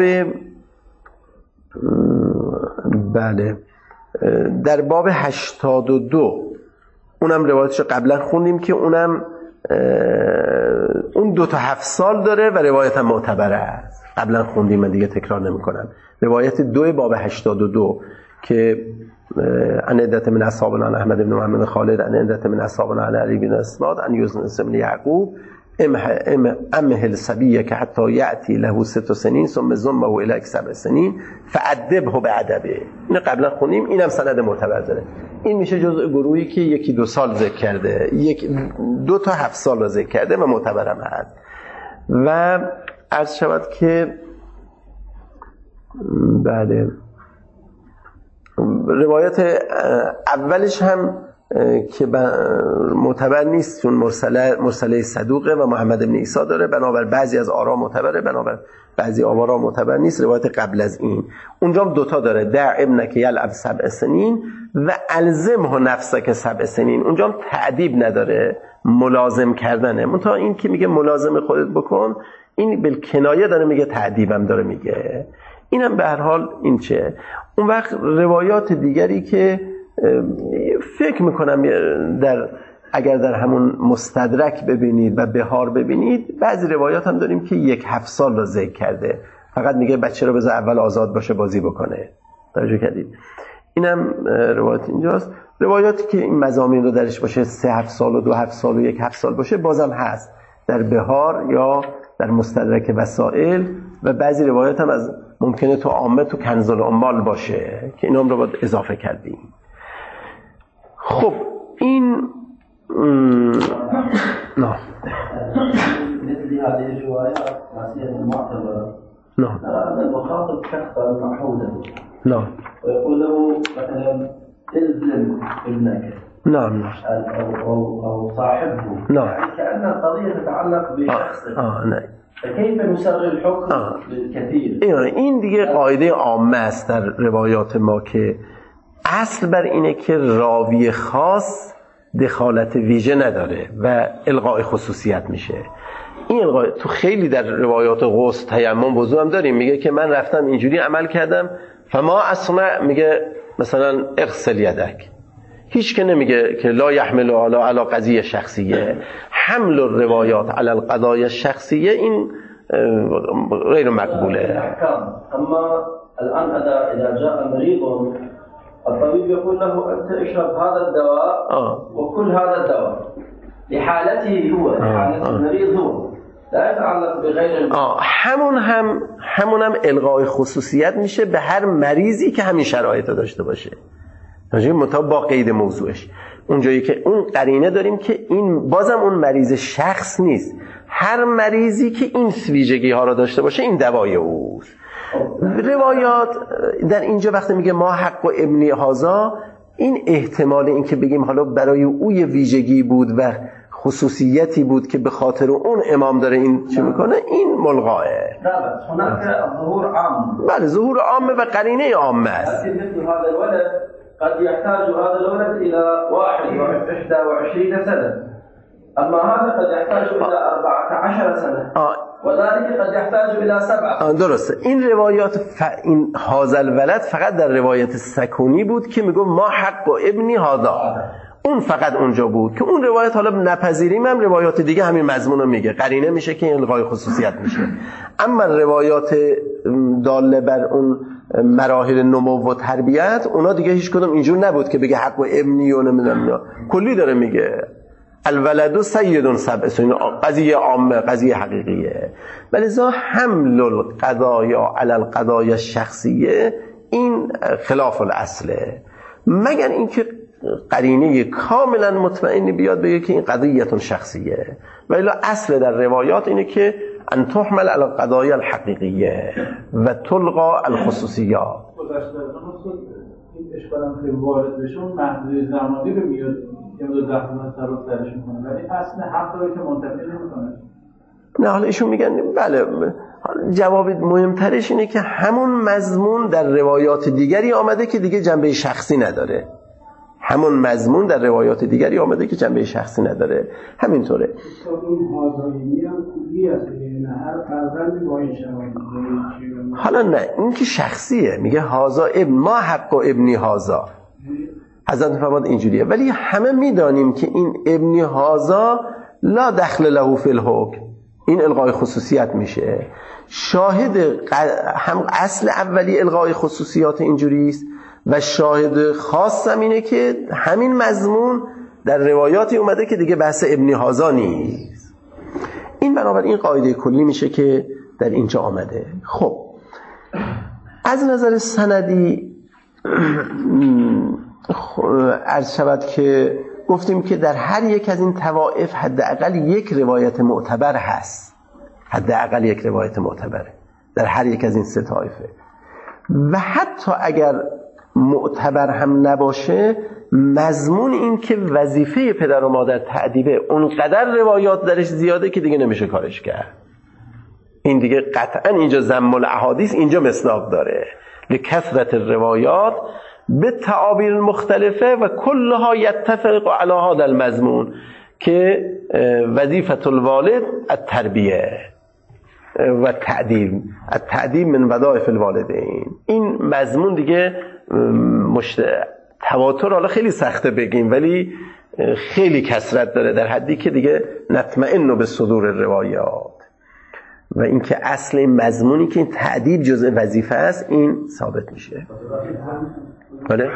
بله در باب هشتاد و دو اونم روایتش قبلا خوندیم که اونم اون دو تا هفت سال داره و روایت هم معتبره است. قبلا خوندیم، من دیگه تکرار نمی کنم. روایت دو باب هشتاد و دو که ان عدت من اصحابنا عن احمد بن محمد خالد ان عدت من اصحابنا عن علی بن اسناد ان یونس بن یعقوب ام امهل صبیه که حتی یأتی له ست سنین ثم ضمه الی سبع سنین فادبه بعدبه. این قبلا خوندیم، اینم سند معتبر داره. این میشه جزء گروهی که یکی دو سال ذکر کرده، یک دو تا هفت سال رو ذکر کرده و معتبرم هست. و عرض شود که بعد روایت اولش هم که معتبر نیست چون مرسله مرسله صدوقه و محمد بن عیسی داره، بنابر بعضی از آرا معتبره، بنابر بعضی آرا معتبر نیست. روایت قبل از این اونجا هم دوتا داره، دع ابنک یلعب سبع سنین و الزمه نفسک سبع سنین. اونجا هم تعدیب نداره، ملازم کردنه. منتها این که میگه ملازم خودت بکن، این بالکنایه داره میگه، تعدیبم داره میگه. اینم به هر حال این چه. اون وقت روایات دیگری که فکر میکنم در اگر در همون مستدرک ببینید و بهار ببینید، بعضی روایات هم داریم که یک هفت سال رو ذکر کرده، فقط میگه بچه رو بذار اول آزاد باشه بازی بکنه. توجه کردید؟ اینم روایت اینجاست. روایاتی که این مضامین رو درش باشه، سه هفت سال و دو هفت سال و یک هفت سال باشه، بازم هست در بهار یا در مستدرک وسائل. و بعضی روایات هم از ممکنه تو عامه تو کنز العمال باشه که اینا هم رو باید اضافه کردیم. خب این نه
مثل هذه الروايات وسيلة معتبرة.
نعم.
نرى أن المخاطب شخصا محولا.
نعم.
ويقول له مثلا الزم ابنك.
نعم نعم.
أو أو أو صاحبه.
نعم.
يعني كأن القضية تتعلق بشخصه.
آه نعم.
فكيف نسر الحكم بالكثير؟
این دیگه قاعده عامه است در روایات ما که اصل بر اینه که راوی خاص دخالت ویژه نداره و الغاء خصوصیت میشه. این الغاء تو خیلی در روایات غسل تیمم وضو هم داریم، میگه که من رفتم اینجوری عمل کردم فما اصنع، میگه مثلا اغسل یدک. هیچ که نمیگه که لا يحمل علی علی قضیه شخصیه. حمل الروایات علی القضايا الشخصیه این غیر مقبوله.
اما الان اذا اذا جاء مريض الطبيب يقول له أنت اشرب هذا الدواء آه. وكل هذا الدواء لحالته هو لحالة المريض هو لا يتعلق بغير
آه. همون هم همون هم الغاء خصوصیت میشه به هر مریضی که همین شرایط داشته باشه، مطابق با قید موضوعش. اونجایی که اون قرینه داریم که این بازم اون مریض شخص نیست، هر مریضی که این ویژگی ها را داشته باشه این دوای اوست. روایات در اینجا وقتی میگه ما حق و ابنی هازا، این احتمال این که بگیم حالا برای او یه ویژگی بود و خصوصیتی بود که به خاطر اون امام داره این چی میکنه، این ملغاه.
لا بس هناك ظهور عام.
بله ظهور عامه و قرینه عامه است.
مثل هذا الولد قد يحتاج هذا الولد الى واحد وإحدى وعشرين سنه، اما هذا قد يحتاج الى أربعة عشر سنه وذلك قد يحتاج الى سبعه.
درسته. این روایات ف... این هذا الولد فقط در روایت سکونی بود که میگه ما حق و ابنی هذا، اون فقط اونجا بود که اون روایت حالا نپذیریم هم روایات دیگه همین مضمون رو میگه، قرینه میشه که این الغای خصوصیت میشه. اما روایات داله بر اون مراحل نمو و تربیت اونا دیگه هیچ کدوم اینجور نبود که بگه حق و ابنی و نمیدونم، کلی داره میگه الولد سید سبع سنین، قضیه عامه، قضیه حقیقیه. ولذا حمل القضایا علی القضایا الشخصیه این خلاف الاصله، مگر اینکه قرینه کاملا مطمئنی بیاد بگه که این قضیه شخصیه. ولی اصل در روایات اینه که ان تحمل علی القضایا الحقیقیه و تلقا الخصوصیات.
این اشکالم که وارد بشه اون محدوده زمانی رو میاد که دو دفعه سر رو سرش میکنه، ولی اصل حق رو که منتقل نمیکنه.
نه حالا ایشون میگن بله، جواب مهمترش اینه که همون مضمون در روایات دیگری آمده که دیگه جنبه شخصی نداره. همون مضمون در روایات دیگری آمده که جنبه شخصی نداره. همینطوره. حالا نه این که شخصیه، میگه هازا ابن ما حق و ابنی هازا، حضرت فرمود اینجوریه. ولی همه میدانیم که این ابنی هازا لا دخل له فی الحکم، این الغای خصوصیت میشه. شاهد هم اصل اولی الغای خصوصیات اینجوری است و شاهد خاصم اینه که همین مضمون در روایاتی اومده که دیگه بحث ابن هازا نیست. این بنابراین این قاعده کلی میشه که در اینجا آمده. خب از نظر سندی عرض شود که گفتیم که در هر یک از این طوائف حداقل یک روایت معتبر هست، حداقل یک روایت معتبره در هر یک از این سه طایفه. و حتی اگر معتبر هم نباشه، مضمون این که وظیفه پدر و مادر تأدیبه اونقدر روایات درش زیاده که دیگه نمیشه کارش کرد. این دیگه قطعا اینجا ضم الاحادیث اینجا مصداق داره، لکثرت الروایات به تعابیر مختلفه و کلها یتفق علی هذا المضمون که وظیفه الوالد التربیه و تعدیب، التعدیب من وظایف الوالدین. این مضمون دیگه مشت... تواتر حالا خیلی سخته بگیم ولی خیلی کثرت داره، در حدی که دیگه نطمئن به صدور روایات. و اینکه اصل این مضمونی که این تعدیب جزء وظیفه است این ثابت میشه. بله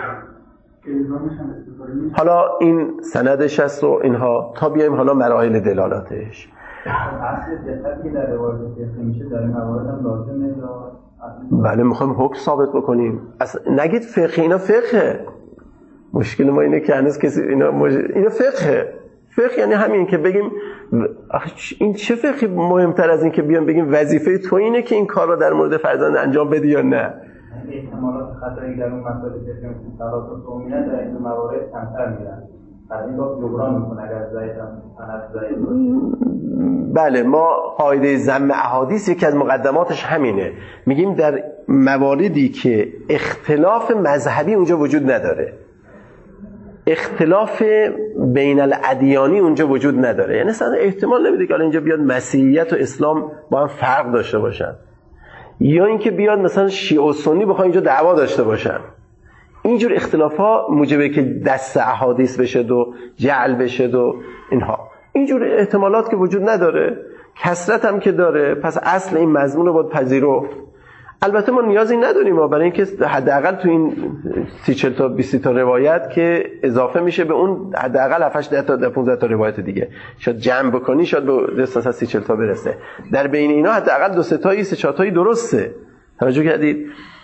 حالا این سندش است و اینها، تا بیایم حالا مراحل دلالاتش.
اصل دقتی در روایت فقهی میشه در این موارد هم لازمه.
بله میخوایم حکم ثابت بکنیم. اصلا نگید فقه، اینا فقه. مشکل ما اینه که هنوز کسی اینا مج... اینا فقه. فقه یعنی همین که بگیم این چه فقهی مهمتر از این که بیان بگیم وظیفه تو اینه که این کار رو در مورد فرزند انجام بدی یا نه.
احتمالات خطایی در اون مسائل فقهی مثل طلاق و تومینه در این موارد کمتر میرن. از این باب جبران میکنه اگر ضعیف سند ضعیف باشه.
بله ما قاعده ضم احادیث یکی از مقدماتش همینه، میگیم در مواردی که اختلاف مذهبی اونجا وجود نداره، اختلاف بین الادیانی اونجا وجود نداره، یعنی اصلا احتمال نمیده که اینجا بیاد مسیحیت و اسلام با هم فرق داشته باشن، یا اینکه بیاد مثلا شیعه و سنی بخواد اینجا دعوا داشته باشن. اینجور اختلافا موجبه که دست احادیث بشه و جعل بشه و اینها. اینجور احتمالات که وجود نداره، کثرت هم که داره، پس اصل این مضمون رو باید پذیرفت. البته ما نیازی نداریم ما برای اینکه حداقل تو این سی چهل تا بیست تا روایت که اضافه میشه به اون حداقل هفت هشت تا پانزده تا روایت دیگه شاید جمع بکنی، شاید به مثلا سی چهل تا برسه. در بین اینا حداقل دو سه تایی سه چهار تایی درسته. توجه کردید؟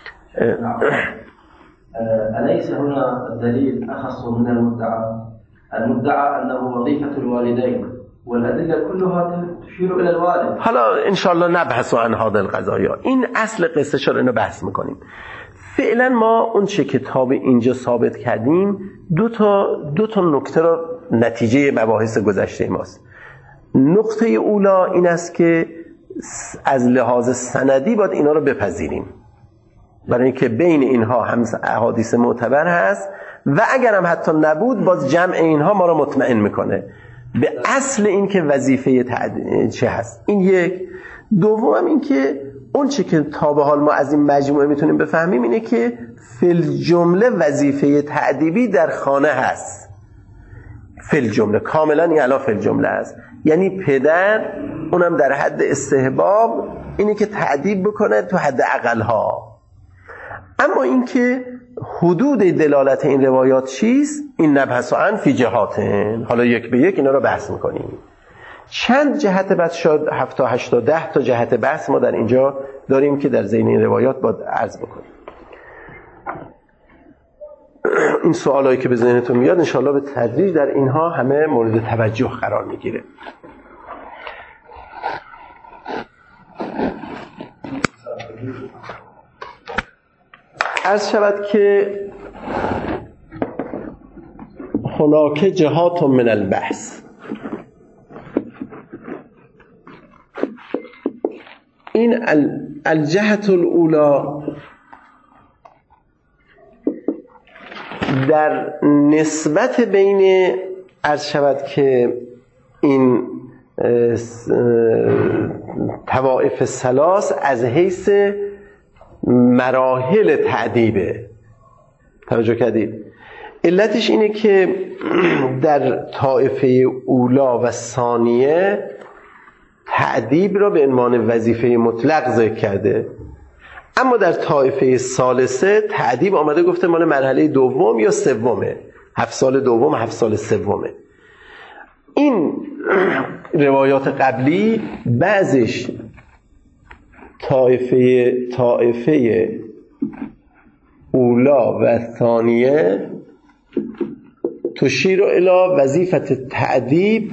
أليس هنا الدليل أخص من المدعى؟ المدعى أنه وظيفة الوالدين والأدلة كلها تشير إلى الوالد.
حالا انشالله نبحث عن هذا القضايا. این اصل قصه شو اینو بحث میکنیم. فعلا ما اون چه کتاب اینجا ثابت کردیم دو تا دو تا نکته رو نتیجه مباحث گذشته ماست. نقطه اولا این است که از لحاظ سندی باید اینا رو بپذیریم، برای اینکه بین اینها هم احادیث معتبر هست و اگر هم حتی نبود باز جمع اینها ما رو مطمئن میکنه به اصل این که وظیفه تعدیب چه هست. این یک. دوم این که اون چه که تا به حال ما از این مجموعه میتونیم بفهمیم اینه که فی الجمله وظیفه تعدیبی در خانه هست. فی الجمله کاملا این الان فی الجمله است، یعنی پدر اونم در حد استحباب اینه که تعدیب بکنه تو حد اقلها. اما این که حدود دلالت این روایات چیست این نبحث عن فی جهاتن، حالا یک به یک اینا رو بحث میکنیم. چند جهت بحث شد، هفت تا هشت تا ده تا جهت بحث ما در اینجا داریم که در ذهن این روایات باید عرض بکنیم. این سوالایی که به ذهنتون میاد انشاءالله به تدریج در اینها همه مورد توجه قرار میگیره. عرض شود که هناک جهات من البحث، این الجهت الاولا در نسبت بین عرض شود که این طوائف ثلاث از حیث مراحل تعدیبه. توجه کردید؟ علتش اینه که در طائفه اولا و ثانیه تعدیب را به عنوان وظیفه مطلق ذکر کرده، اما در طائفه ثالثه تعدیب آمده گفته مال مرحله دوم یا سومه، هفت سال دوم هفت سال سومه. این روایات قبلی بعضش طائفه طائفه اولا و ثانیه تشیر الی وظیفت تعدیب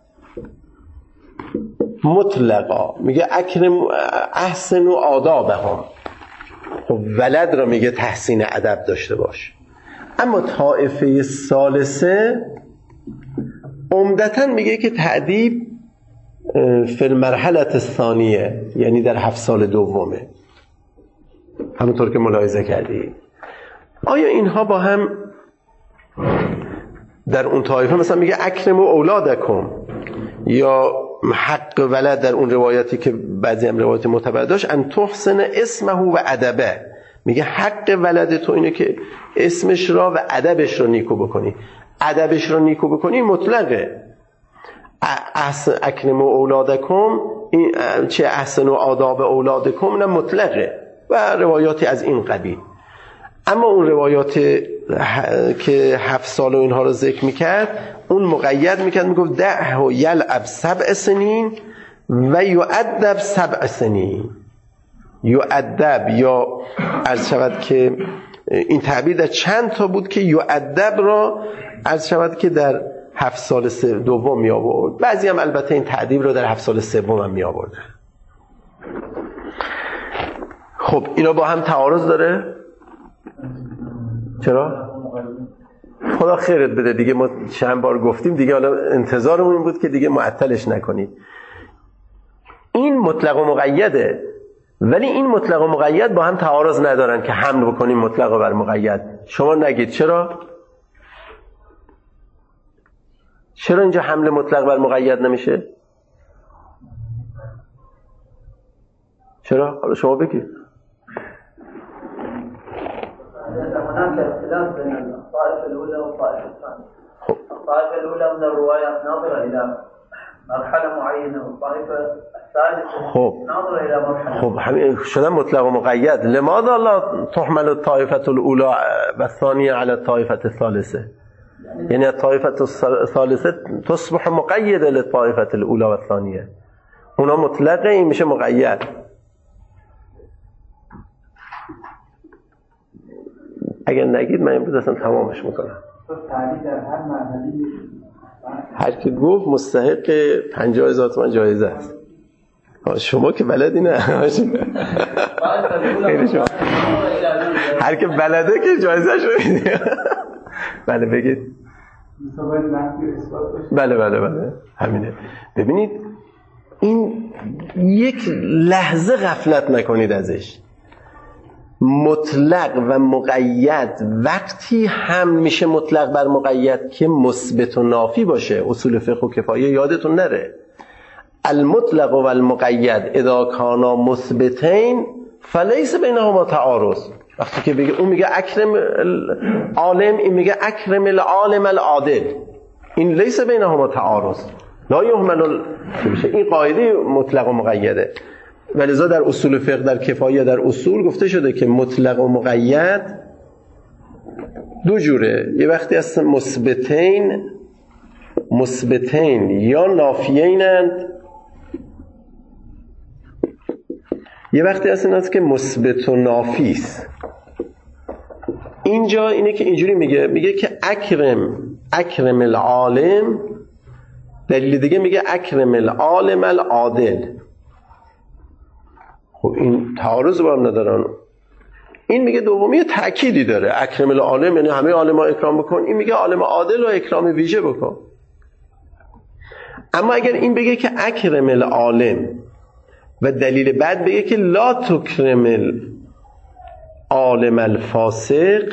مطلقا، میگه اکرم احسن و آدابهم، خب ولد را میگه تحسین ادب داشته باش. اما طائفه ثالثه عمدتاً میگه که تعدیب فی المرحله الثانیه، یعنی در هفت سال دومه، همونطور که ملاحظه کردی. آیا اینها با هم در اون طایفه مثلا میگه اکرم و اولادکم، یا حق ولد در اون روایتی که بعضی هم روایت معتبر داشت ان تحسن اسمه و ادبه، میگه حق ولد تو اینه که اسمش را و ادبش را نیکو بکنی. ادبش را نیکو بکنی مطلقه. اکرم و اولادکم چه احسن و آداب اولادکم نه مطلقه و روایاتی از این قبیل. اما اون روایات که هفت سال و اینها رو ذکر میکرد اون مقید میکرد، میگفت ده و یلعب سبع سنین و یؤدب سبع سنین. یؤدب یا عرض شود که این تعبیر در چند تا بود که یؤدب را عرض شود که در هفت سال دوم می آورد، بعضی هم البته این تعدیب رو در هفت سال سوم هم می آورد. خب اینا با هم تعارض داره؟ چرا؟ خدا خیرت بده دیگه، ما چند بار گفتیم دیگه، حالا انتظارمون این بود که دیگه معطلش نکنید. این مطلق و مقیده، ولی این مطلق و مقید با هم تعارض ندارن که حمل بکنیم مطلق و بر مقید. شما نگید چرا؟ چرا اینجا حمل مطلق بر مقید نمیشه؟ چرا؟ حالا شما بگید.
هناك اختلاف بين الطائفة الأولى والطائفة الثانية. الطائفة الأولى من الروايات ناظرة إلى مرحلة معينة، والطائفة الثالثة ناظرة إلى مرحلة.
خب همین شدن مطلق و مقید. لماذا لا تحمل الطائفة الأولى والثانية على الطائفة الثالثة؟ يعني الطائفة الثالثة تصبح مقيدة للطائفة الأولى والثانية. اونا مطلقه، این میشه مقید. اگر نگید من امروز اصلا تمامش میکنم. هر که گفت مستحق پنجاه هزار تومان جایزه است. شما که بلدی نه. هر که بلده که جایزه شو میده. بله بگید. بله بله بله همینه. ببینید این یک لحظه غفلت نکنید ازش. مطلق و مقید وقتی هم میشه مطلق بر مقید که مثبت و نافی باشه. اصول فقه و کفایه یادتون نره. المطلق و المقید اذا کانا مثبتین فلیس بینهما تعارض. وقتی که بگه اون میگه اکرم العالم، این میگه اکرم العالم العادل، این لیس بینهما تعارض، لا یهمل. این قاعده مطلق و مقیده. ولذا در اصول فقه، در کفایه، در اصول گفته شده که مطلق و مقید دو جوره. یه وقتی هست مثبتین مثبتین یا نافیینند، یه وقتی هست که مثبت و نافیست. اینجا اینه که اینجوری میگه، میگه که اکرم اکرم العالم، دلیل دیگه میگه اکرم العالم العادل. خب این تعارض با هم ندارن. این میگه دومی تأکیدی داره، اکرم العالم یعنی همه عالما اکرام بکن، این میگه عالم عادل و اکرام ویژه بکن. اما اگر این بگه که اکرم العالم و دلیل بعد بگه که لا تکرم العالم الفاسق،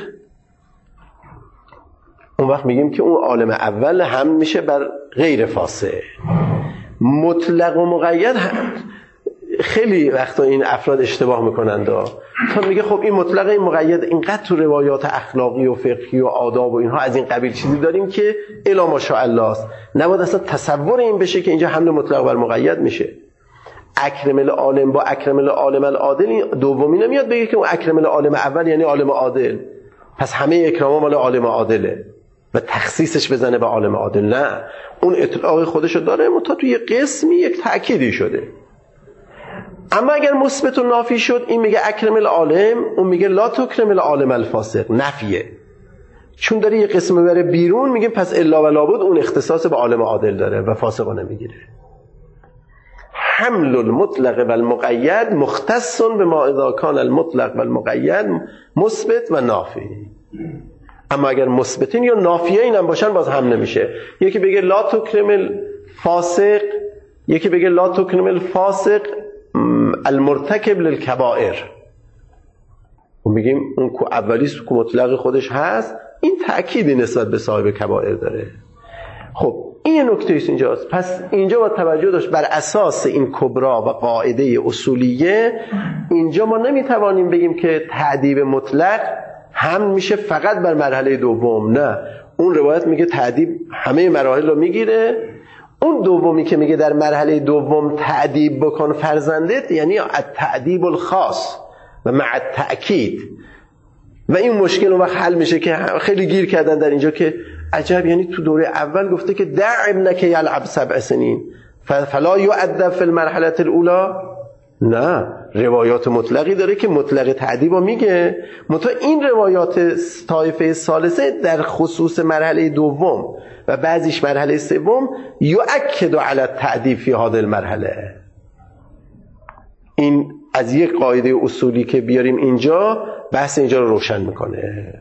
اون وقت میگیم که اون عالم اول هم میشه بر غیر فاسق. مطلق و مقید هم خیلی وقتا این افراد اشتباه میکنند. تا میگه خب این مطلق این مقید اینقدر تو روایات اخلاقی و فقهی و آداب و اینها از این قبیل چیزی داریم که الا ماشاءالله است، نباید اصلا تصور این بشه که اینجا حمل مطلق بر مقید میشه. اکرم العالم با اکرم العالم العادل، دومی نمیاد بگه که اون اکرم العالم اول یعنی عالم عادل، پس همه اکرام مال عالم عادله و تخصیصش بزنه به عالم عادل. نه، اون اطلاق خودشو داره، متا توی قسمی یک تأکیدی شده. اما اگر مثبت و نافی شد، این میگه اکرم العالم، اون میگه لا تکرم العالم الفاسق، نفیه. چون داره یه قسم بره بیرون، میگه پس الا و لابد اون اختصاص به عالم عادل داره و فاسقو نمیگیره. حمل المطلق و المقید مختص بما اذا کان المطلق و المقید مثبت و نافی. اما اگر مثبتین یا نافیین هم باشن باز هم نمیشه. یکی بگه لا تکرم الفاسق، یکی بگه لا تکرم الفاسق المرتکب للکبائر. و میگیم اون که اولیست که مطلق خودش هست، این تأکیدی نسبت به صاحب کبائر داره. خب این نکته ایست اینجاست. پس اینجا با توجه داشت بر اساس این کبرا و قاعده اصولیه، اینجا ما نمیتوانیم بگیم که تعدیب مطلق هم میشه فقط بر مرحله دوم. نه، اون روایت میگه تعدیب همه مراحل رو میگیره. اون دومی که میگه در مرحله دوم تعدیب بکن فرزندت، یعنی التعدیب الخاص و مع التأکید. و این مشکل اون وقت حل میشه که خیلی گیر کردن در اینجا که عجب، یعنی تو دوره اول گفته که دع ابنک یلعب سبع سنین فلا یؤدب فی المرحله الاولى. نه، روایات مطلقی داره که مطلق تعدیب رو میگه، منتها این روایات طایفه ثالثه در خصوص مرحله دوم و بعضیش مرحله سوم یؤکد علی التعدیب فی هذه المرحله. این از یک قاعده اصولی که بیاریم اینجا، بحث اینجا رو روشن میکنه.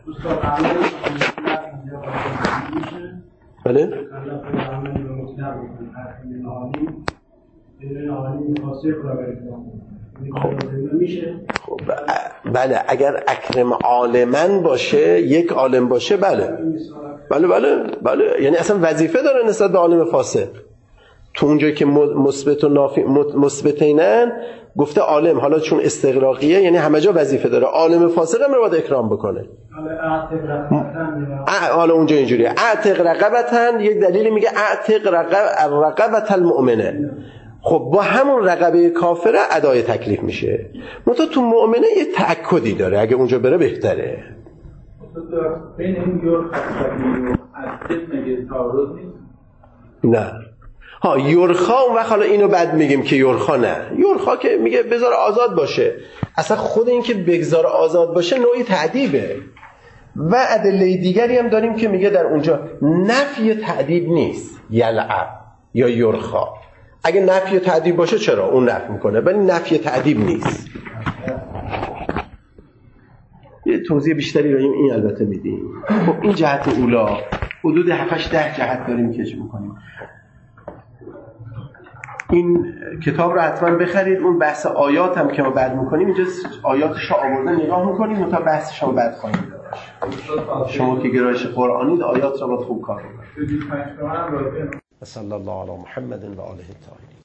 بله؟ خب بله، اگر اکرم عالمن باشه، یک عالم باشه، بله بله بله بله، یعنی اصلا وظیفه داره نسبت به عالم فاسق. تو اونجایی که مثبت و نافی مثبتینن گفته عالم، حالا چون استغراقیه یعنی همه جا وظیفه داره، عالم فاسق هم رو باید اکرام بکنه. حالا اونجا اینجوریه اعتق رقبتن، یک دلیلی میگه اعتق رقب رقبت المؤمنه. خب با همون رقبه کافره ادای تکلیف میشه، منتها تو مؤمنه یه تأکدی داره، اگه اونجا بره بهتره.
بین این یور خستگی و عدد مگه تعارض نیست؟
نه ها، یورخا اون وقت حالا اینو بعد میگیم که یورخا نه، یورخا که میگه بذار آزاد باشه، اصلا خود این که بگذار آزاد باشه نوعی تعدیبه. و ادله دیگری هم داریم که میگه در اونجا نفی تعدیب نیست، یلعب یا یورخا. اگه نفی تعدیب باشه چرا؟ اون نفی میکنه، ولی نفی تعدیب نیست. یه توضیح بیشتری رو این البته میدیم. خب این جهت اولا. حدود هفت ده جهت داریم کش میکنیم. این کتاب رو حتما بخرید. اون بحث آیات هم که ما بعد میکنیم اینجا آیاتش رو آوردن نگاه میکنیم و تا بحثش رو بعد خواهیم داشت. شما که گرایش قرآنی آیات رو باید خوب کار کنید. صلی الله علی محمد و آله الطاهرین.